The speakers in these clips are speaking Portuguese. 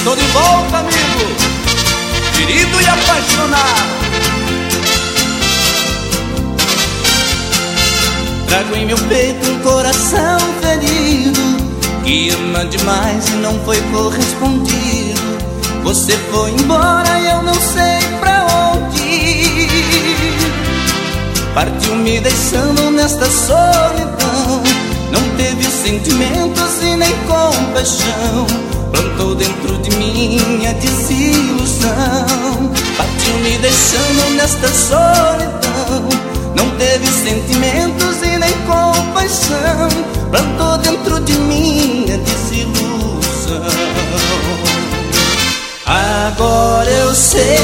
Estou de volta, amigo, querido e apaixonado. Trago em meu peito um coração ferido, que ama demais e não foi correspondido. Você foi embora e eu não sei pra onde ir. Partiu me deixando nesta solidão. Não teve sentimentos e nem compaixão. Plantou dentro de mim a desilusão. Partiu me deixando nesta solidão. Não teve sentimentos e nem compaixão. Plantou dentro de mim a desilusão. Agora eu sei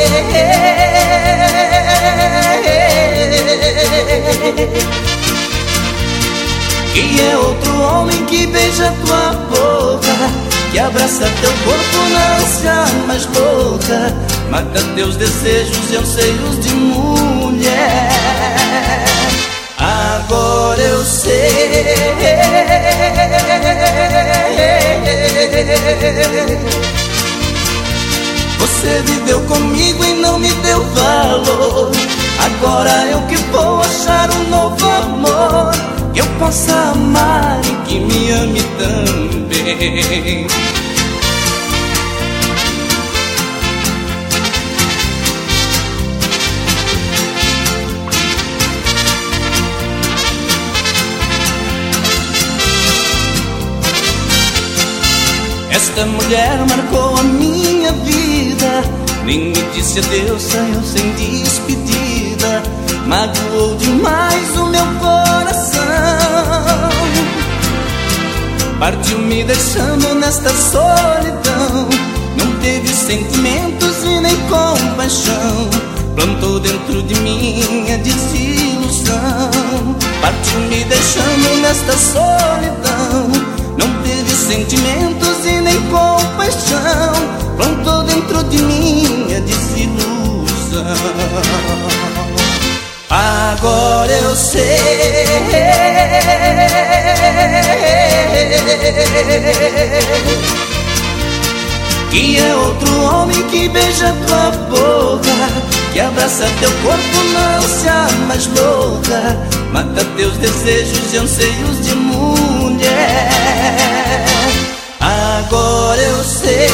que é outro homem que beija tua boca, que abraça teu corpo na ânsia mais louca, mata teus desejos e anseios de mulher. Agora eu sei você viveu comigo e não me deu valor. Agora eu que vou achar um novo amor, que eu possa amar e que me ame também. Esta mulher marcou a minha vida, nem me disse adeus, saiu sem despedida. Magoou demais o meu coração. Partiu me deixando nesta solidão. Não teve sentimentos e nem compaixão. Plantou dentro de mim a desilusão. Partiu me deixando nesta solidão. Não teve sentimentos e nem compaixão. Plantou dentro de mim a desilusão. Agora eu sei que é outro homem que beija tua boca, que abraça teu corpo na ânsia mais louca, mata teus desejos e anseios de mulher. Agora eu sei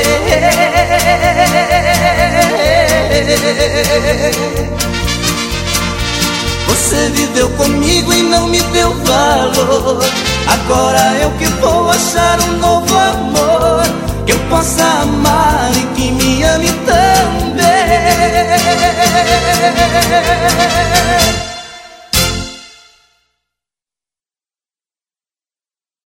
você viveu comigo e não me deu valor. Agora eu que vou achar um novo amor, que eu possa amar e que me ame também.